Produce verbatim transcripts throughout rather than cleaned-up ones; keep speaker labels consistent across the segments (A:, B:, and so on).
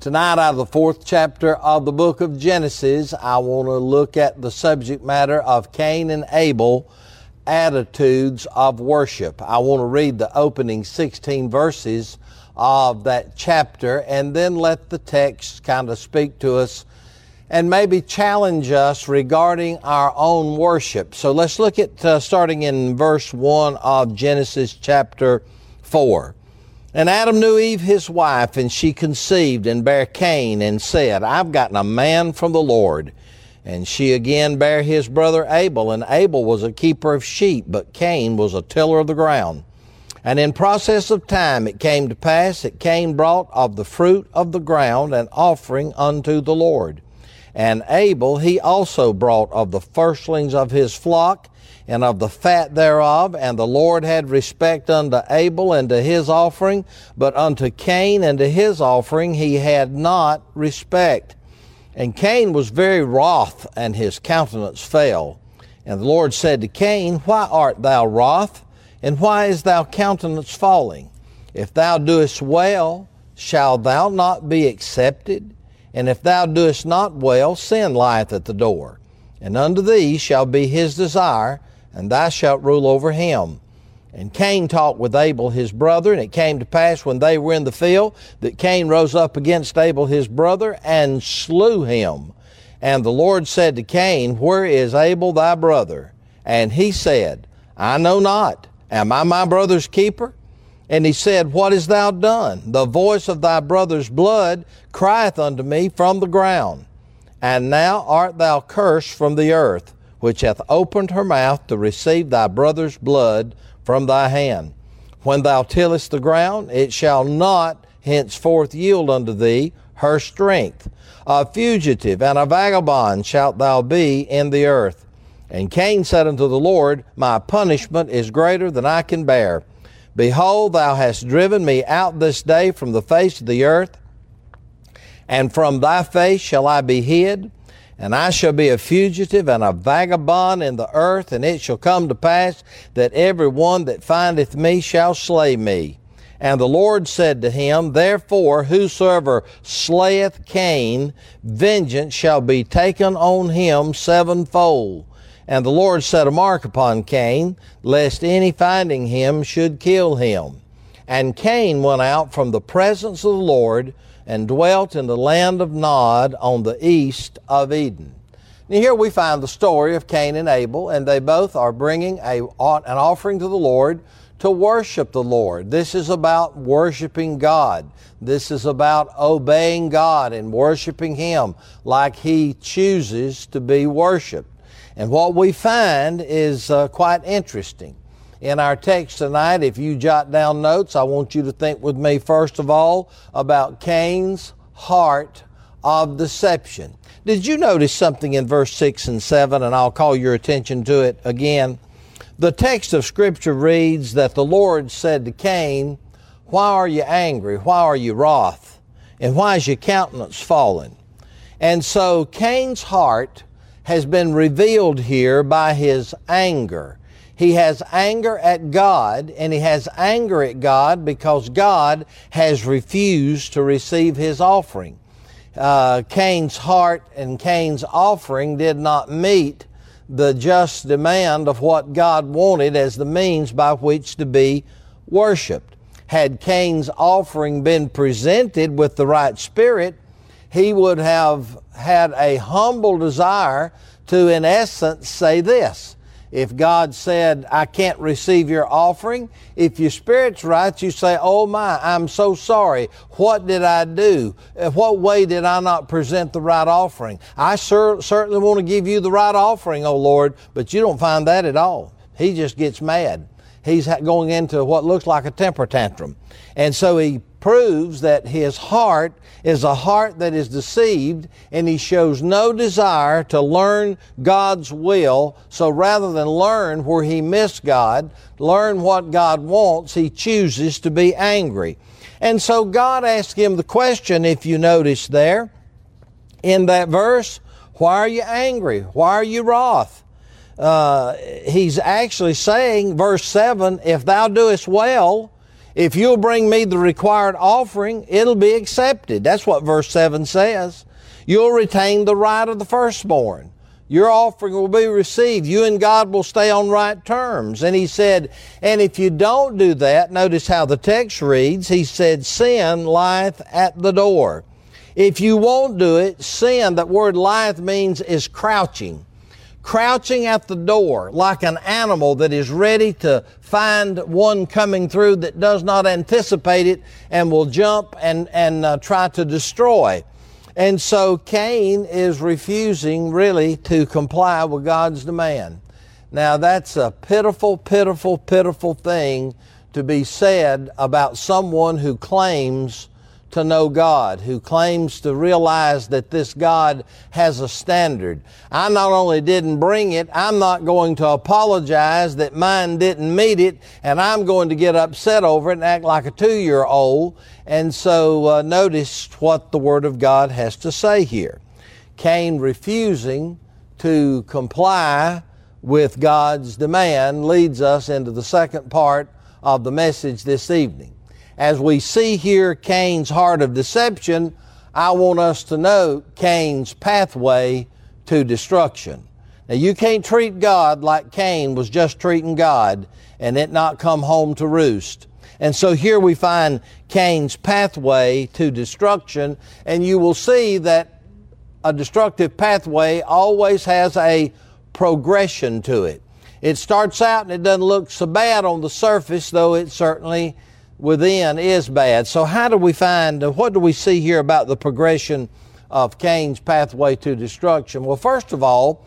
A: Tonight, out of the fourth chapter of the book of Genesis, I want to look at the subject matter of Cain and Abel, attitudes of worship. I want to read the opening sixteen verses of that chapter and then let the text kind of speak to us and maybe challenge us regarding our own worship. So let's look at uh, starting in verse one of Genesis chapter four. And Adam knew Eve his wife, and she conceived and bare Cain, and said, I've gotten a man from the Lord. And she again bare his brother Abel, and Abel was a keeper of sheep, but Cain was a tiller of the ground. And in process of time it came to pass that Cain brought of the fruit of the ground an offering unto the Lord. And Abel he also brought of the firstlings of his flock, and of the fat thereof, and the Lord had respect unto Abel and to his offering, but unto Cain and to his offering he had not respect. And Cain was very wroth, and his countenance fell. And the Lord said to Cain, Why art thou wroth, and why is thy countenance falling? If thou doest well, shall thou not be accepted? And if thou doest not well, sin lieth at the door. And unto thee shall be his desire, and thou shalt rule over him. And Cain talked with Abel his brother, and it came to pass when they were in the field that Cain rose up against Abel his brother and slew him. And the Lord said to Cain, Where is Abel thy brother? And he said, I know not. Am I my brother's keeper? And he said, What hast thou done? The voice of thy brother's blood crieth unto me from the ground. And now art thou cursed from the earth, which hath opened her mouth to receive thy brother's blood from thy hand. When thou tillest the ground, it shall not henceforth yield unto thee her strength. A fugitive and a vagabond shalt thou be in the earth. And Cain said unto the Lord, My punishment is greater than I can bear. Behold, thou hast driven me out this day from the face of the earth, and from thy face shall I be hid. And I shall be a fugitive and a vagabond in the earth, and it shall come to pass that every one that findeth me shall slay me. And the Lord said to him, Therefore whosoever slayeth Cain, vengeance shall be taken on him sevenfold. And the Lord set a mark upon Cain, lest any finding him should kill him. And Cain went out from the presence of the Lord, and dwelt in the land of Nod on the east of Eden. Now here we find the story of Cain and Abel, and they both are bringing a, an offering to the Lord to worship the Lord. This is about worshiping God. This is about obeying God and worshiping Him like He chooses to be worshiped. And what we find is uh, quite interesting. In our text tonight, if you jot down notes, I want you to think with me first of all about Cain's heart of deception. Did you notice something in verse six and seven, and I'll call your attention to it again? The text of Scripture reads that the Lord said to Cain, Why are you angry? Why are you wroth? And why is your countenance fallen? And so Cain's heart has been revealed here by his anger. He has anger at God, and he has anger at God because God has refused to receive his offering. Uh, Cain's heart and Cain's offering did not meet the just demand of what God wanted as the means by which to be worshiped. Had Cain's offering been presented with the right spirit, he would have had a humble desire to, in essence, say this. If God said, I can't receive your offering, if your spirit's right, you say, oh my, I'm so sorry. What did I do? What way did I not present the right offering? I cer- certainly want to give you the right offering, oh Lord, but you don't find that at all. He just gets mad. He's going into what looks like a temper tantrum. And so he proves that his heart is a heart that is deceived, and he shows no desire to learn God's will. So rather than learn where he missed God, learn what God wants, he chooses to be angry. And so God asked him the question, if you notice there, in that verse, why are you angry? Why are you wroth? Uh, he's actually saying, verse seven, if thou doest well, If you'll bring me the required offering, it'll be accepted. That's what verse seven says. You'll retain the right of the firstborn. Your offering will be received. You and God will stay on right terms. And he said, and if you don't do that, notice how the text reads, he said, sin lieth at the door. If you won't do it, sin, that word lieth means is crouching. Crouching at the door like an animal that is ready to find one coming through that does not anticipate it and will jump and, and uh, try to destroy. And so Cain is refusing really to comply with God's demand. Now that's a pitiful, pitiful, pitiful thing to be said about someone who claims to know God, who claims to realize that this God has a standard. I not only didn't bring it, I'm not going to apologize that mine didn't meet it, and I'm going to get upset over it and act like a two-year-old. And so uh, notice what the Word of God has to say here. Cain refusing to comply with God's demand leads us into the second part of the message this evening. As we see here Cain's heart of deception, I want us to note Cain's pathway to destruction. Now you can't treat God like Cain was just treating God and it not come home to roost. And so here we find Cain's pathway to destruction, and you will see that a destructive pathway always has a progression to it. It starts out and it doesn't look so bad on the surface, though it certainly within is bad. So how do we find, uh, what do we see here about the progression of Cain's pathway to destruction? Well, first of all,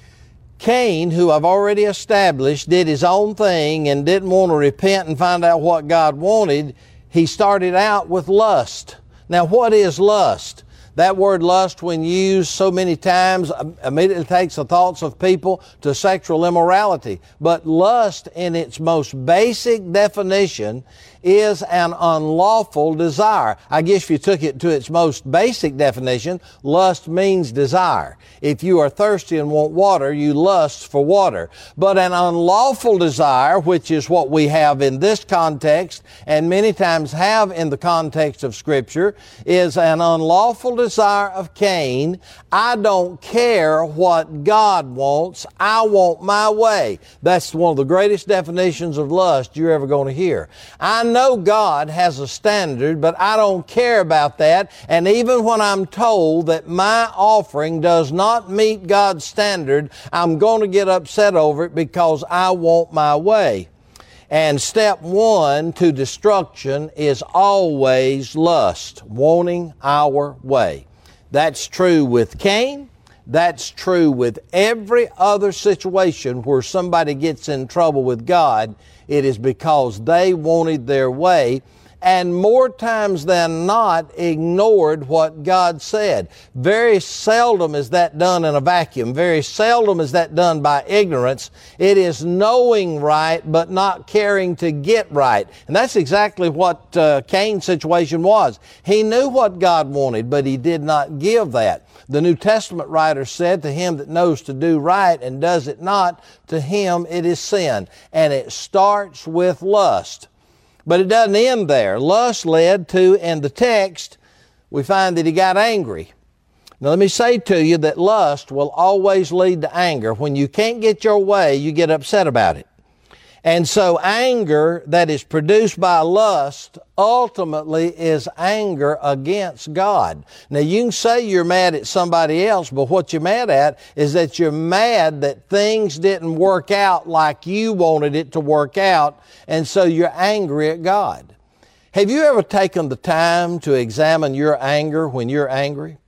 A: Cain, who I've already established, did his own thing and didn't want to repent and find out what God wanted. He started out with lust. Now, what is lust? That word lust, when used so many times, immediately takes the thoughts of people to sexual immorality. But lust, in its most basic definition, is an unlawful desire. I guess if you took it to its most basic definition, lust means desire. If you are thirsty and want water, you lust for water. But an unlawful desire, which is what we have in this context, and many times have in the context of Scripture, is an unlawful desire of Cain. I don't care what God wants. I want my way. That's one of the greatest definitions of lust you're ever going to hear. I know God has a standard, but I don't care about that. And even when I'm told that my offering does not meet God's standard, I'm going to get upset over it because I want my way. And step one to destruction is always lust, wanting our way. That's true with Cain. That's true with every other situation where somebody gets in trouble with God. It is because they wanted their way, and more times than not ignored what God said. Very seldom is that done in a vacuum. Very seldom is that done by ignorance. It is knowing right but not caring to get right. And that's exactly what uh, Cain's situation was. He knew what God wanted, but he did not give that. The New Testament writer said, to him that knows to do right and does it not, to him it is sin. And it starts with lust. But it doesn't end there. Lust led to, in the text, we find that he got angry. Now let me say to you that lust will always lead to anger. When you can't get your way, you get upset about it. And so anger that is produced by lust ultimately is anger against God. Now you can say you're mad at somebody else, but what you're mad at is that you're mad that things didn't work out like you wanted it to work out, and so you're angry at God. Have you ever taken the time to examine your anger when you're angry?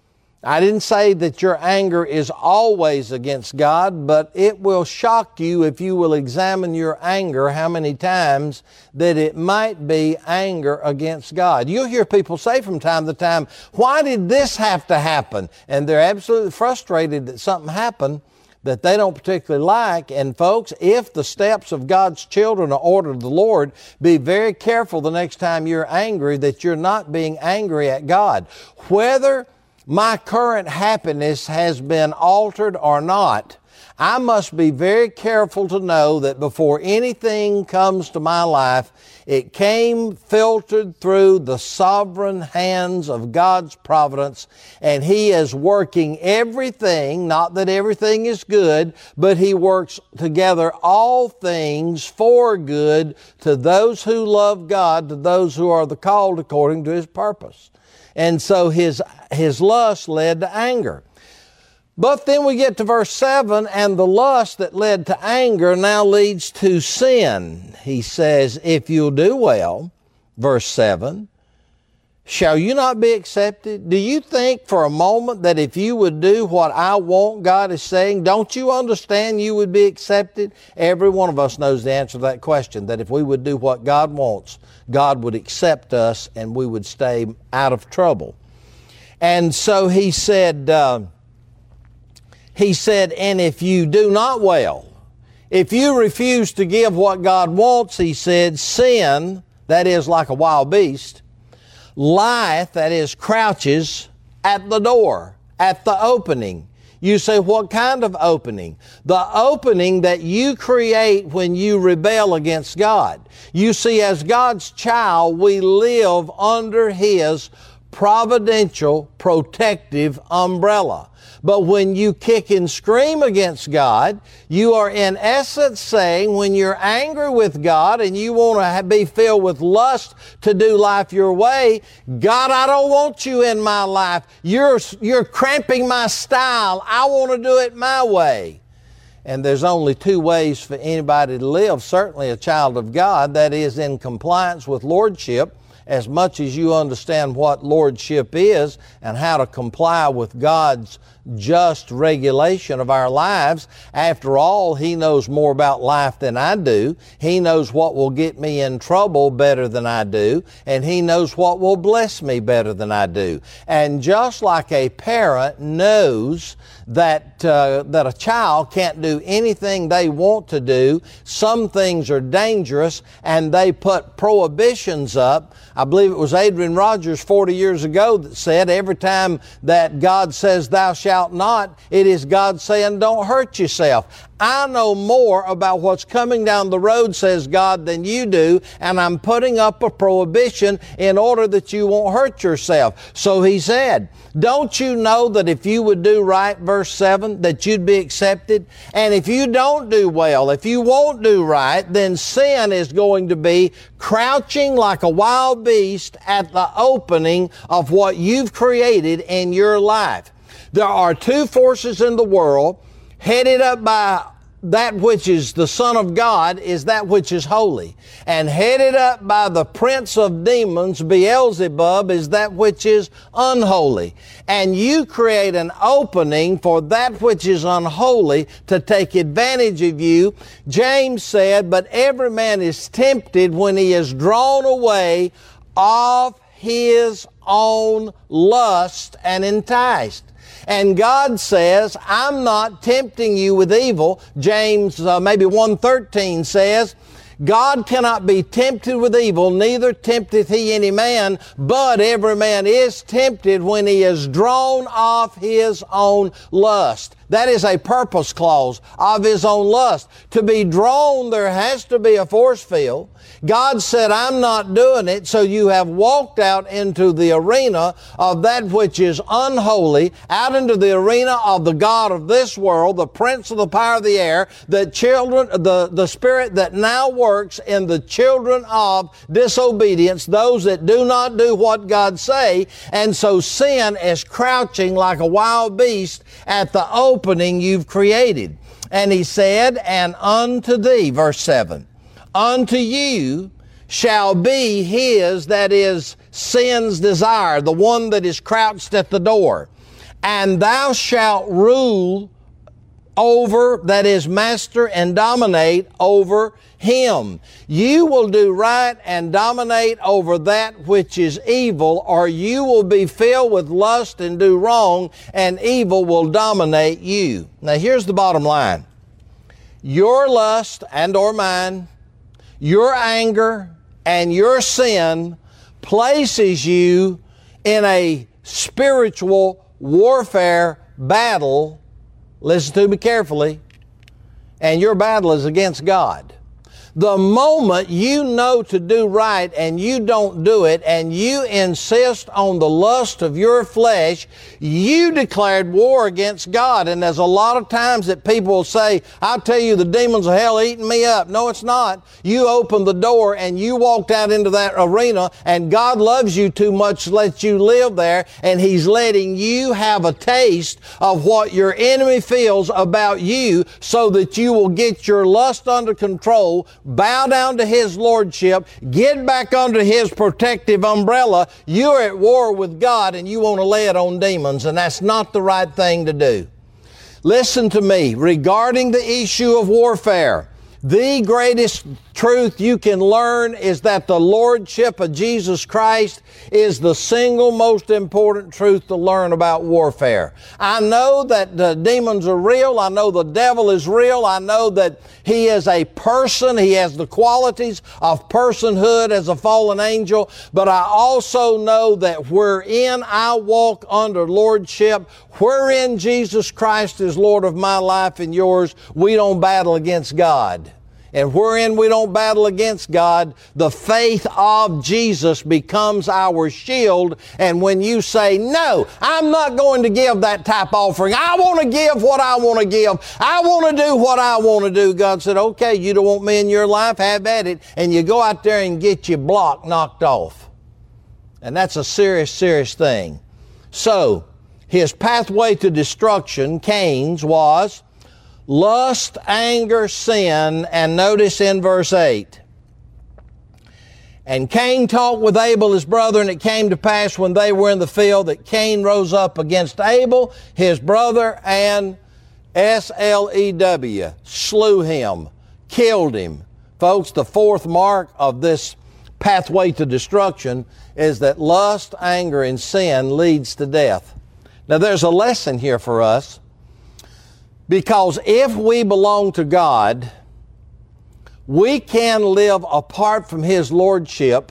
A: I didn't say that your anger is always against God, but it will shock you if you will examine your anger how many times that it might be anger against God. You'll hear people say from time to time, why did this have to happen? And they're absolutely frustrated that something happened that they don't particularly like. And folks, if the steps of God's children are ordered of the Lord, be very careful the next time you're angry that you're not being angry at God. Whether my current happiness has been altered or not, I must be very careful to know that before anything comes to my life, it came filtered through the sovereign hands of God's providence, and He is working everything, not that everything is good, but He works together all things for good to those who love God, to those who are the called according to His purpose. And so his, his lust led to anger. But then we get to verse seven, and the lust that led to anger now leads to sin. He says, if you'll do well, verse seven, shall you not be accepted? Do you think for a moment that if you would do what I want, God is saying, don't you understand you would be accepted? Every one of us knows the answer to that question, that if we would do what God wants, God would accept us and we would stay out of trouble. And so he said, uh, he said, and if you do not well, if you refuse to give what God wants, he said, sin, that is like a wild beast, lieth, that is crouches at the door, at the opening. You say, what kind of opening? The opening that you create when you rebel against God. You see, as God's child, we live under His providential, protective umbrella. But when you kick and scream against God, you are in essence saying, when you're angry with God and you want to be filled with lust to do life your way, God, I don't want you in my life. You're, you're cramping my style. I want to do it my way. And there's only two ways for anybody to live, certainly a child of God, that is in compliance with lordship, as much as you understand what lordship is and how to comply with God's just regulation of our lives. After all, He knows more about life than I do. He knows what will get me in trouble better than I do, and He knows what will bless me better than I do. And just like a parent knows that uh, that a child can't do anything they want to do, some things are dangerous, and they put prohibitions up. I believe it was Adrian Rogers forty years ago that said every time that God says thou shalt not, it is God saying don't hurt yourself. I know more about what's coming down the road, says God, than you do, and I'm putting up a prohibition in order that you won't hurt yourself. So He said, don't you know that if you would do right, verse seven, that you'd be accepted? And if you don't do well, if you won't do right, then sin is going to be crouching like a wild beast at the opening of what you've created in your life. There are two forces in the world, headed up by that which is the Son of God is that which is holy. And headed up by the prince of demons, Beelzebub, is that which is unholy. And you create an opening for that which is unholy to take advantage of you. James said, but every man is tempted when he is drawn away of his own lust and enticed. And God says, I'm not tempting you with evil. James uh, maybe one thirteen says, God cannot be tempted with evil, neither tempteth He any man, but every man is tempted when he is drawn off his own lust. That is a purpose clause, of his own lust. To be drawn, there has to be a force field. God said, I'm not doing it, so you have walked out into the arena of that which is unholy, out into the arena of the God of this world, the prince of the power of the air, the children, the, the spirit that now works in the children of disobedience, those that do not do what God say. And so sin is crouching like a wild beast at the opening you've created. And He said, and unto thee, verse seven, unto you shall be his, that is, sin's desire, the one that is crouched at the door. And thou shalt rule over, that is, master and dominate over him. You will do right and dominate over that which is evil, or you will be filled with lust and do wrong, and evil will dominate you. Now here's the bottom line. Your lust and or mine, your anger and your sin places you in a spiritual warfare battle, listen to me carefully, and your battle is against God. The moment you know to do right and you don't do it, and you insist on the lust of your flesh, you declared war against God. And there's a lot of times that people will say, I'll tell you, the demons of hell eating me up. No, it's not. You opened the door and you walked out into that arena, and God loves you too much to let you live there, and He's letting you have a taste of what your enemy feels about you so that you will get your lust under control, bow down to His lordship, get back under His protective umbrella. You're at war with God and you want to lay it on demons, and that's not the right thing to do. Listen to me, regarding the issue of warfare, the greatest truth you can learn is that the lordship of Jesus Christ is the single most important truth to learn about warfare. I know that the demons are real. I know the devil is real. I know that he is a person. He has the qualities of personhood as a fallen angel. But I also know that wherein I walk under lordship, wherein Jesus Christ is Lord of my life and yours, we don't battle against God. And wherein we don't battle against God, the faith of Jesus becomes our shield. And when you say, no, I'm not going to give that type offering. I want to give what I want to give. I want to do what I want to do. God said, okay, you don't want me in your life? Have at it. And you go out there and get your block knocked off. And that's a serious, serious thing. So, his pathway to destruction, Cain's, was lust, anger, sin, and notice in verse eight. And Cain talked with Abel his brother, and it came to pass when they were in the field that Cain rose up against Abel his brother and S L E W, slew him, killed him. Folks, the fourth mark of this pathway to destruction is that lust, anger, and sin leads to death. Now there's a lesson here for us. Because if we belong to God, we can live apart from His lordship,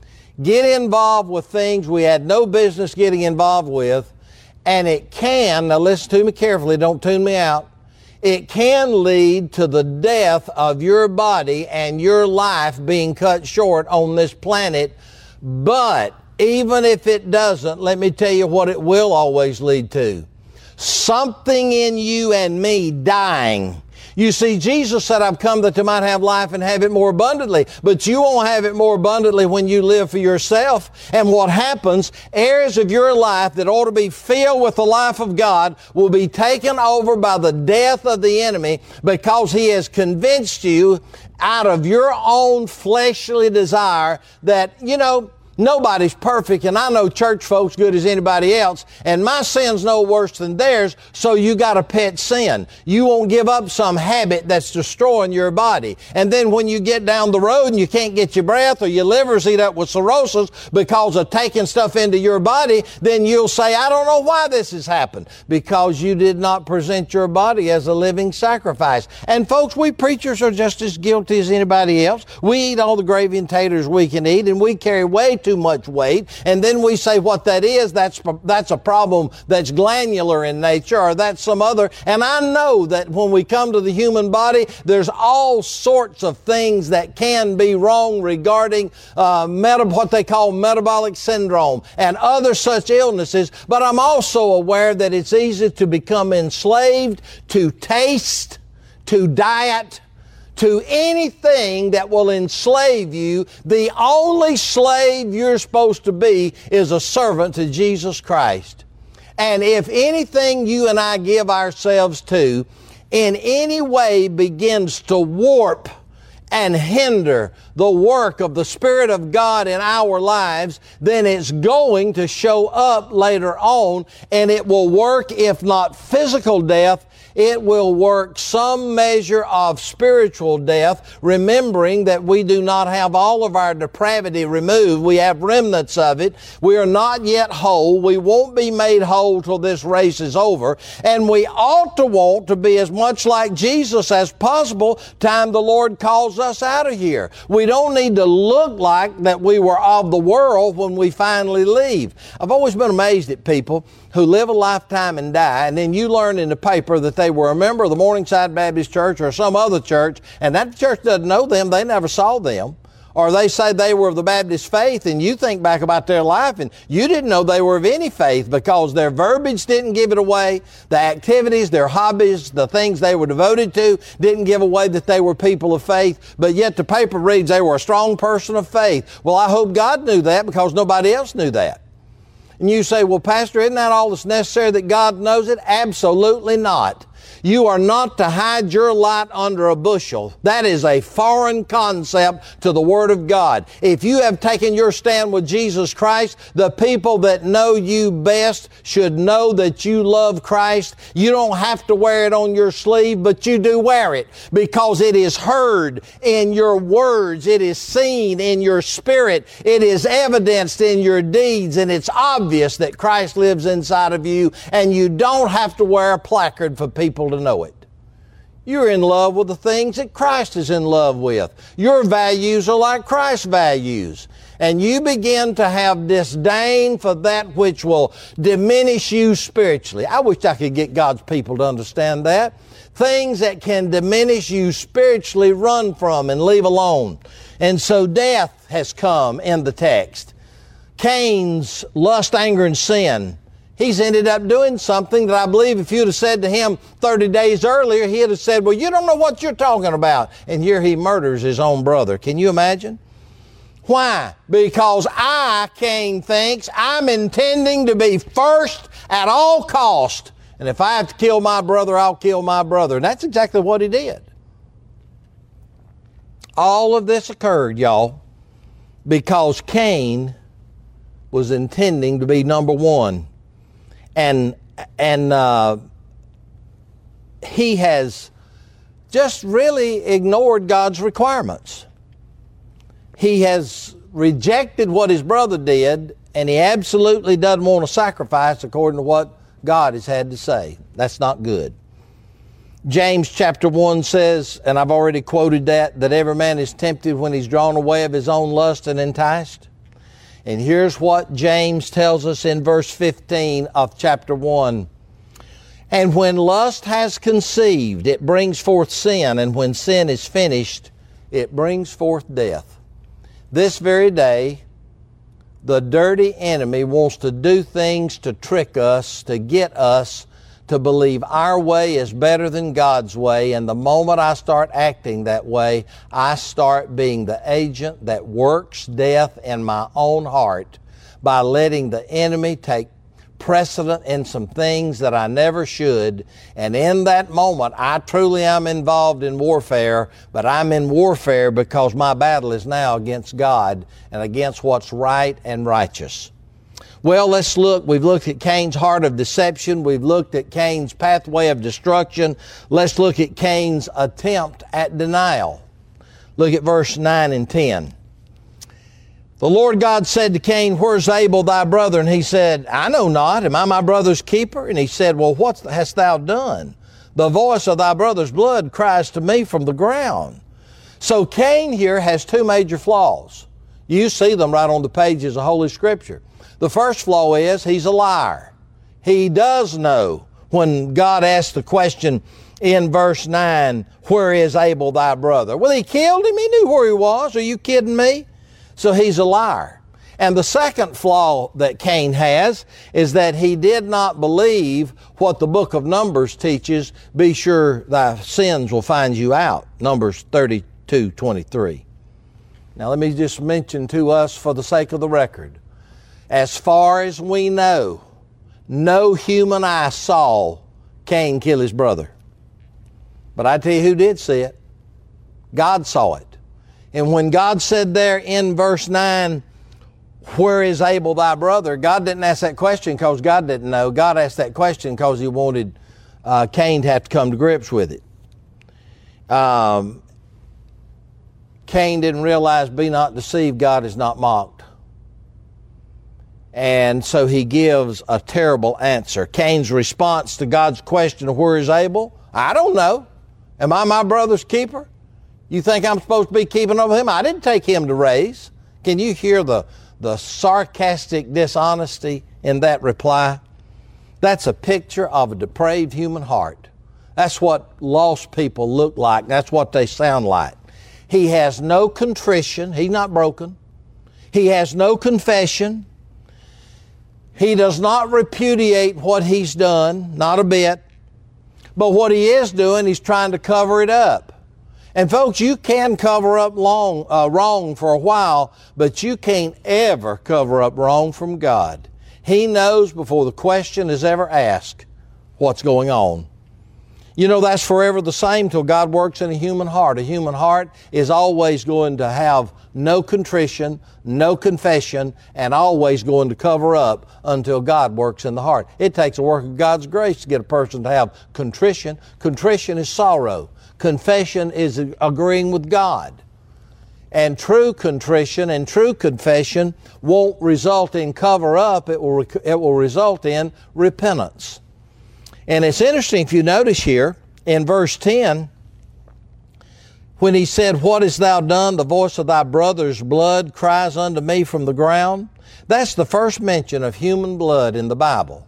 A: get involved with things we had no business getting involved with, and it can, now listen to me carefully, don't tune me out, it can lead to the death of your body and your life being cut short on this planet. But even if it doesn't, let me tell you what it will always lead to. Something in you and me dying. You see, Jesus said, I've come that you might have life and have it more abundantly. But you won't have it more abundantly when you live for yourself. And what happens, areas of your life that ought to be filled with the life of God will be taken over by the death of the enemy, because he has convinced you out of your own fleshly desire that, you know, nobody's perfect, and I know church folks good as anybody else, and my sin's no worse than theirs, so you got a pet sin. You won't give up some habit that's destroying your body. And then when you get down the road and you can't get your breath, or your liver's eat up with cirrhosis because of taking stuff into your body, then you'll say, I don't know why this has happened. Because you did not present your body as a living sacrifice. And folks, we preachers are just as guilty as anybody else. We eat all the gravy and taters we can eat, and we carry way too much weight, and then we say what that is, that's that's a problem that's glandular in nature, or that's some other. And I know that when we come to the human body, there's all sorts of things that can be wrong regarding uh, meta, what they call metabolic syndrome and other such illnesses. But I'm also aware that it's easy to become enslaved to taste, to diet, to anything that will enslave you. The only slave you're supposed to be is a servant to Jesus Christ. And if anything you and I give ourselves to in any way begins to warp and hinder the work of the Spirit of God in our lives, then it's going to show up later on, and it will work, if not physical death, it will work some measure of spiritual death, remembering that we do not have all of our depravity removed. We have remnants of it. We are not yet whole. We won't be made whole till this race is over. And we ought to want to be as much like Jesus as possible time the Lord calls us out of here. We don't need to look like that we were of the world when we finally leave. I've always been amazed at people who live a lifetime and die, and then you learn in the paper that they they were a member of the Morningside Baptist Church or some other church, and that church doesn't know them, they never saw them. Or they say they were of the Baptist faith, and you think back about their life, and you didn't know they were of any faith because their verbiage didn't give it away. The activities, their hobbies, the things they were devoted to didn't give away that they were people of faith. But yet the paper reads they were a strong person of faith. Well, I hope God knew that because nobody else knew that. And you say, well, Pastor, isn't that all that's necessary that God knows it? Absolutely not. You are not to hide your light under a bushel. That is a foreign concept to the Word of God. If you have taken your stand with Jesus Christ, the people that know you best should know that you love Christ. You don't have to wear it on your sleeve, but you do wear it because it is heard in your words. It is seen in your spirit. It is evidenced in your deeds, and it's obvious that Christ lives inside of you, and you don't have to wear a placard for people to know it. You're in love with the things that Christ is in love with. Your values are like Christ's values. And you begin to have disdain for that which will diminish you spiritually. I wish I could get God's people to understand that. Things that can diminish you spiritually, run from and leave alone. And so death has come in the text. Cain's lust, anger, and sin. He's ended up doing something that I believe if you'd have said to him thirty days earlier, he'd have said, well, you don't know what you're talking about. And here he murders his own brother. Can you imagine? Why? Because I, Cain thinks, I'm intending to be first at all cost. And if I have to kill my brother, I'll kill my brother. And that's exactly what he did. All of this occurred, y'all, because Cain was intending to be number one. And and uh, he has just really ignored God's requirements. He has rejected what his brother did, and he absolutely doesn't want to sacrifice according to what God has had to say. That's not good. James chapter one says, and I've already quoted that, that every man is tempted when he's drawn away of his own lust and enticed. And here's what James tells us in verse fifteen of chapter one. And when lust has conceived, it brings forth sin, and when sin is finished, it brings forth death. This very day, the dirty enemy wants to do things to trick us, to get us to believe our way is better than God's way. And the moment I start acting that way, I start being the agent that works death in my own heart by letting the enemy take precedent in some things that I never should. And in that moment, I truly am involved in warfare, but I'm in warfare because my battle is now against God and against what's right and righteous. Well, let's look. We've looked at Cain's heart of deception. We've looked at Cain's pathway of destruction. Let's look at Cain's attempt at denial. Look at verse nine and ten. The Lord God said to Cain, where's Abel thy brother? And he said, I know not. Am I my brother's keeper? And he said, well, what hast thou done? The voice of thy brother's blood cries to me from the ground. So Cain here has two major flaws. You see them right on the pages of Holy Scripture. The first flaw is he's a liar. He does know when God asked the question in verse nine, where is Abel thy brother? Well, he killed him. He knew where he was. Are you kidding me? So he's a liar. And the second flaw that Cain has is that he did not believe what the book of Numbers teaches, be sure thy sins will find you out. Numbers thirty-two twenty-three. Now let me just mention to us for the sake of the record, as far as we know, no human eye saw Cain kill his brother. But I tell you who did see it. God saw it. And when God said there in verse nine, where is Abel thy brother? God didn't ask that question because God didn't know. God asked that question because he wanted uh, Cain to have to come to grips with it. Um, Cain didn't realize, be not deceived, God is not mocked. And so he gives a terrible answer. Cain's response to God's question of where is Abel? I don't know. Am I my brother's keeper? You think I'm supposed to be keeping up with him? I didn't take him to raise. Can you hear the, the sarcastic dishonesty in that reply? That's a picture of a depraved human heart. That's what lost people look like. That's what they sound like. He has no contrition. He's not broken. He has no confession. He does not repudiate what he's done, not a bit. But what he is doing, he's trying to cover it up. And folks, you can cover up long, uh, wrong for a while, but you can't ever cover up wrong from God. He knows before the question is ever asked what's going on. You know, that's forever the same till God works in a human heart. A human heart is always going to have no contrition, no confession, and always going to cover up until God works in the heart. It takes a work of God's grace to get a person to have contrition. Contrition is sorrow. Confession is agreeing with God. And true contrition and true confession won't result in cover up. It will, it will result in repentance. And it's interesting if you notice here in verse ten, when he said, "What hast thou done? The voice of thy brother's blood cries unto me from the ground." That's the first mention of human blood in the Bible.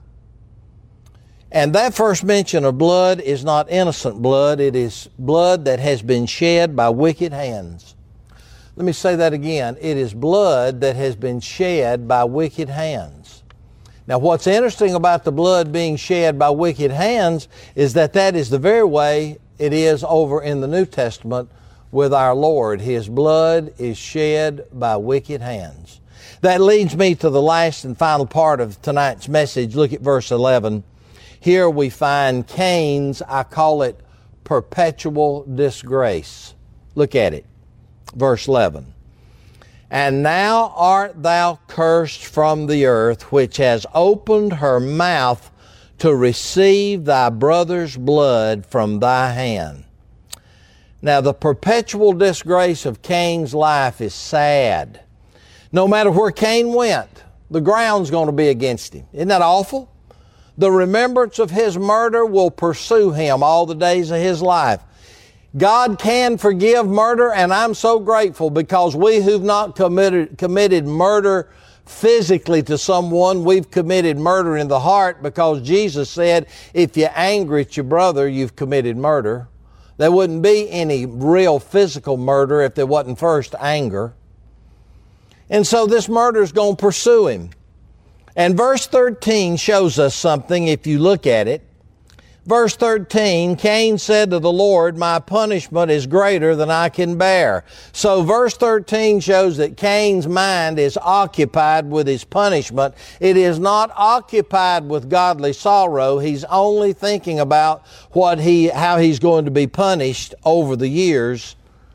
A: And that first mention of blood is not innocent blood. It is blood that has been shed by wicked hands. Let me say that again. It is blood that has been shed by wicked hands. Now, what's interesting about the blood being shed by wicked hands is that that is the very way it is over in the New Testament with our Lord. His blood is shed by wicked hands. That leads me to the last and final part of tonight's message. Look at verse eleven. Here we find Cain's, I call it, perpetual disgrace. Look at it. Verse eleven. "And now art thou cursed from the earth, which has opened her mouth to receive thy brother's blood from thy hand." Now, the perpetual disgrace of Cain's life is sad. No matter where Cain went, the ground's going to be against him. Isn't that awful? The remembrance of his murder will pursue him all the days of his life. God can forgive murder, and I'm so grateful because we who've not committed, committed murder physically to someone, we've committed murder in the heart, because Jesus said, if you're angry at your brother, you've committed murder. There wouldn't be any real physical murder if there wasn't first anger. And so this murder is going to pursue him. And verse thirteen shows us something if you look at it. Verse thirteen, Cain said to the Lord, "My punishment is greater than I can bear." So verse thirteen shows that Cain's mind is occupied with his punishment. It is not occupied with godly sorrow. He's only thinking about what he, how he's going to be punished over the years.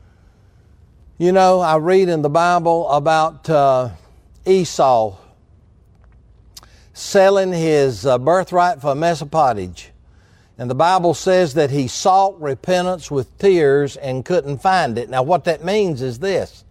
A: You know, I read in the Bible about uh, Esau selling his uh, birthright for a mess of pottage. And the Bible says that he sought repentance with tears and couldn't find it. Now, what that means is this.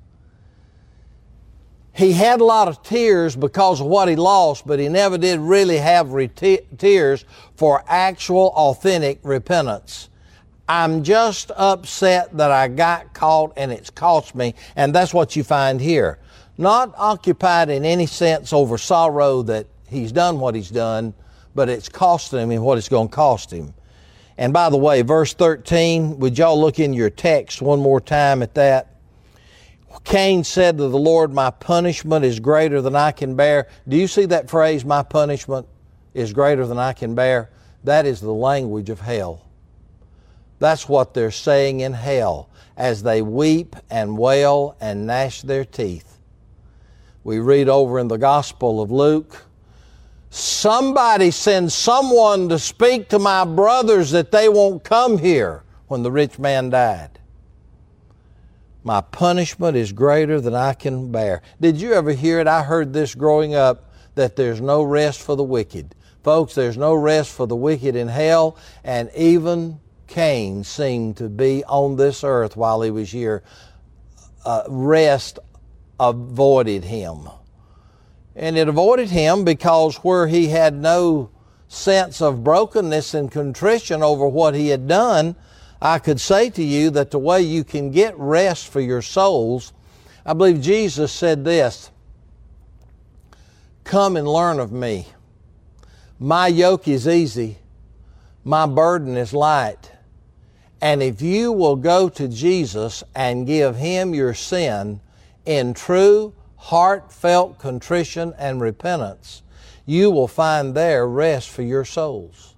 A: He had a lot of tears because of what he lost, but he never did really have re- tears for actual, authentic repentance. I'm just upset that I got caught and it's cost me. And that's what you find here. Not occupied in any sense over sorrow that he's done what he's done, but it's costing him and what it's going to cost him. And by the way, verse thirteen, would y'all look in your text one more time at that? Cain said to the Lord, "My punishment is greater than I can bear." Do you see that phrase, "my punishment is greater than I can bear"? That is the language of hell. That's what they're saying in hell as they weep and wail and gnash their teeth. We read over in the Gospel of Luke, "Somebody send someone to speak to my brothers that they won't come here," when the rich man died. My punishment is greater than I can bear. Did you ever hear it? I heard this growing up, that there's no rest for the wicked. Folks, there's no rest for the wicked in hell, and even Cain seemed to be on this earth while he was here. Uh, rest avoided him. And it avoided him because where he had no sense of brokenness and contrition over what he had done, I could say to you that the way you can get rest for your souls, I believe Jesus said this, "Come and learn of me. My yoke is easy. My burden is light." And if you will go to Jesus and give Him your sin in true, heartfelt contrition and repentance, you will find there rest for your souls.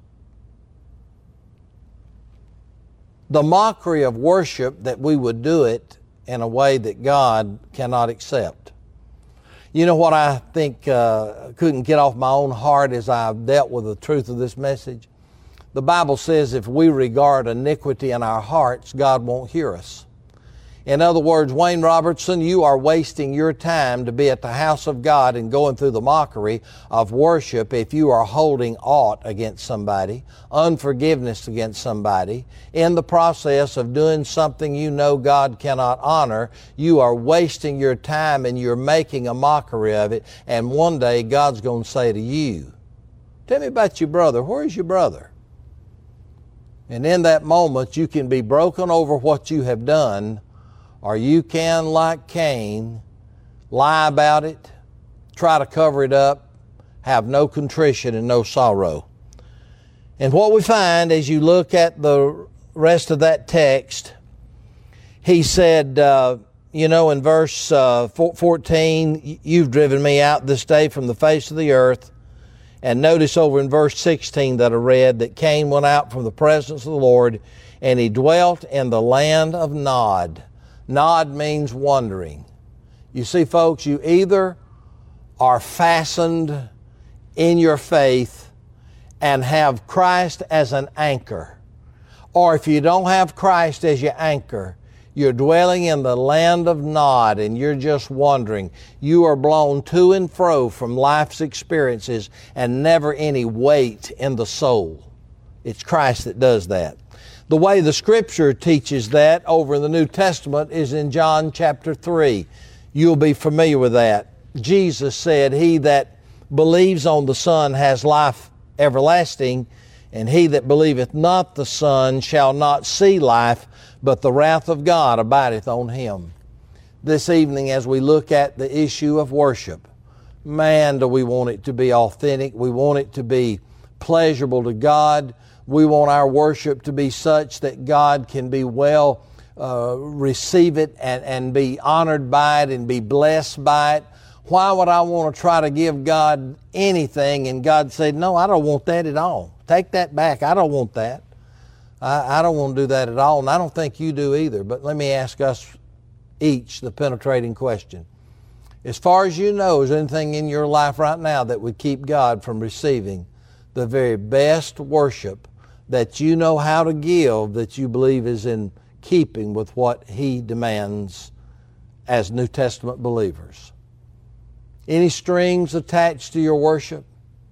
A: The mockery of worship that we would do it in a way that God cannot accept. You know what I think uh, couldn't get off my own heart as I've dealt with the truth of this message? The Bible says if we regard iniquity in our hearts, God won't hear us. In other words, Wayne Robertson, you are wasting your time to be at the house of God and going through the mockery of worship if you are holding aught against somebody, unforgiveness against somebody. In the process of doing something you know God cannot honor, you are wasting your time and you're making a mockery of it. And one day God's going to say to you, tell me about your brother. Where's your brother? And in that moment, you can be broken over what you have done, or you can, like Cain, lie about it, try to cover it up, have no contrition and no sorrow. And what we find as you look at the rest of that text, he said, uh, you know, in verse uh, fourteen, you've driven me out this day from the face of the earth. And notice over in verse sixteen that I read that Cain went out from the presence of the Lord and he dwelt in the land of Nod. Nod means wandering. You see, folks, you either are fastened in your faith and have Christ as an anchor, or if you don't have Christ as your anchor, you're dwelling in the land of Nod and you're just wandering. You are blown to and fro from life's experiences and never any weight in the soul. It's Christ that does that. The way the Scripture teaches that over in the New Testament is in John chapter three. You'll be familiar with that. Jesus said, he that believes on the Son has life everlasting, and he that believeth not the Son shall not see life, but the wrath of God abideth on him. This evening, as we look at the issue of worship, man, do we want it to be authentic. We want it to be pleasurable to God. We want our worship to be such that God can be well, uh, receive it and, and be honored by it and be blessed by it. Why would I want to try to give God anything and God said, no, I don't want that at all. Take that back. I don't want that. I, I don't want to do that at all, and I don't think you do either. But let me ask us each the penetrating question. As far as you know, is there anything in your life right now that would keep God from receiving the very best worship that you know how to give that you believe is in keeping with what He demands as New Testament believers? Any strings attached to your worship?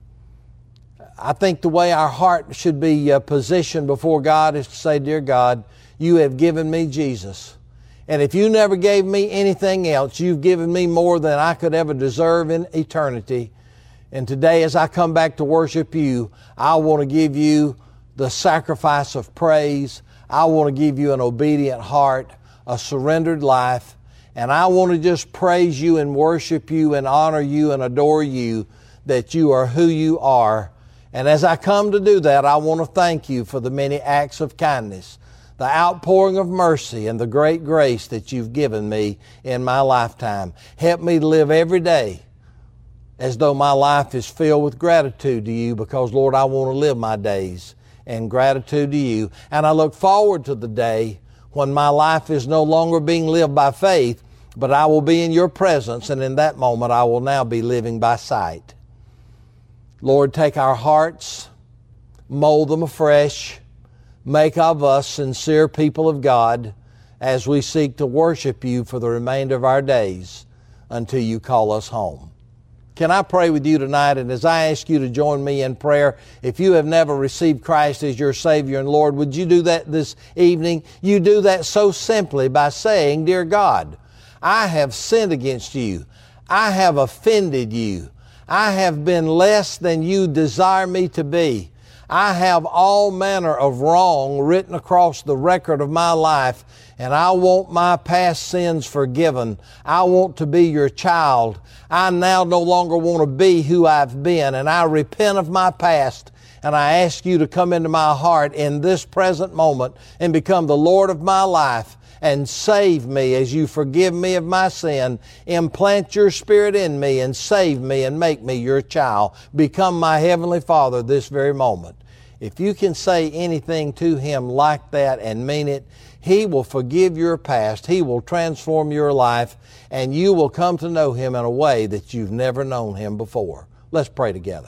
A: I think the way our heart should be uh, positioned before God is to say, dear God, you have given me Jesus. And if you never gave me anything else, you've given me more than I could ever deserve in eternity. And today as I come back to worship you, I want to give you the sacrifice of praise. I want to give you an obedient heart, a surrendered life. And I want to just praise you and worship you and honor you and adore you that you are who you are. And as I come to do that, I want to thank you for the many acts of kindness, the outpouring of mercy, and the great grace that you've given me in my lifetime. Help me to live every day as though my life is filled with gratitude to you, because, Lord, I want to live my days in gratitude to you. And I look forward to the day when my life is no longer being lived by faith, but I will be in your presence, and in that moment I will now be living by sight. Lord, take our hearts, mold them afresh, make of us sincere people of God as we seek to worship you for the remainder of our days until you call us home. Can I pray with you tonight? And as I ask you to join me in prayer, if you have never received Christ as your Savior and Lord, would you do that this evening? You do that so simply by saying, dear God, I have sinned against you. I have offended you. I have been less than you desire me to be. I have all manner of wrong written across the record of my life, and I want my past sins forgiven. I want to be your child. I now no longer want to be who I've been, and I repent of my past, and I ask you to come into my heart in this present moment and become the Lord of my life and save me as you forgive me of my sin. Implant your Spirit in me and save me and make me your child. Become my Heavenly Father this very moment. If you can say anything to Him like that and mean it, He will forgive your past. He will transform your life, and you will come to know Him in a way that you've never known Him before. Let's pray together.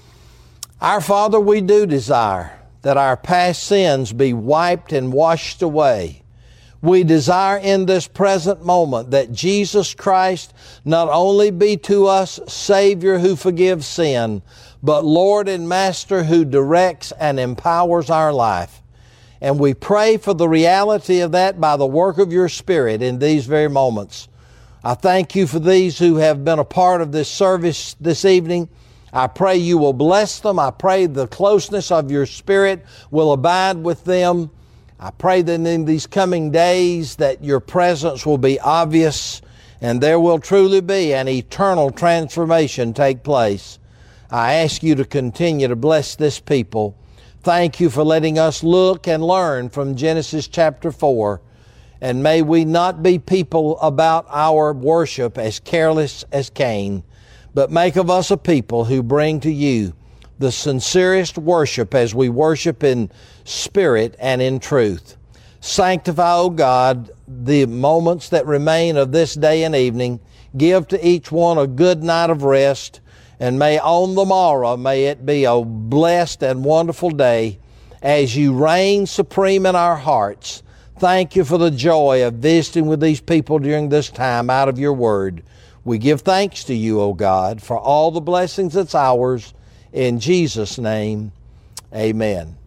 A: Our Father, we do desire that our past sins be wiped and washed away. We desire in this present moment that Jesus Christ not only be to us Savior who forgives sin, but Lord and Master who directs and empowers our life. And we pray for the reality of that by the work of your Spirit in these very moments. I thank you for these who have been a part of this service this evening. I pray you will bless them. I pray the closeness of your Spirit will abide with them. I pray that in these coming days that your presence will be obvious and there will truly be an eternal transformation take place. I ask you to continue to bless this people. Thank you for letting us look and learn from Genesis chapter four. And may we not be people about our worship as careless as Cain, but make of us a people who bring to you the sincerest worship as we worship in spirit and in truth. Sanctify, O God, the moments that remain of this day and evening. Give to each one a good night of rest, and may on the morrow, may it be a blessed and wonderful day as you reign supreme in our hearts. Thank you for the joy of visiting with these people during this time out of your word. We give thanks to you, O God, for all the blessings that's ours. In Jesus' name, amen.